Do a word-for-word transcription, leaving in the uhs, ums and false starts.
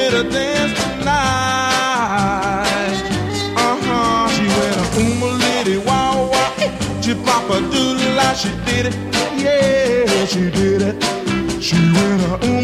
with a dance tonight. Uh-huh. She went a oom a little wow wow. She pop a doodle like she did it. Yeah, she did it. She went a oom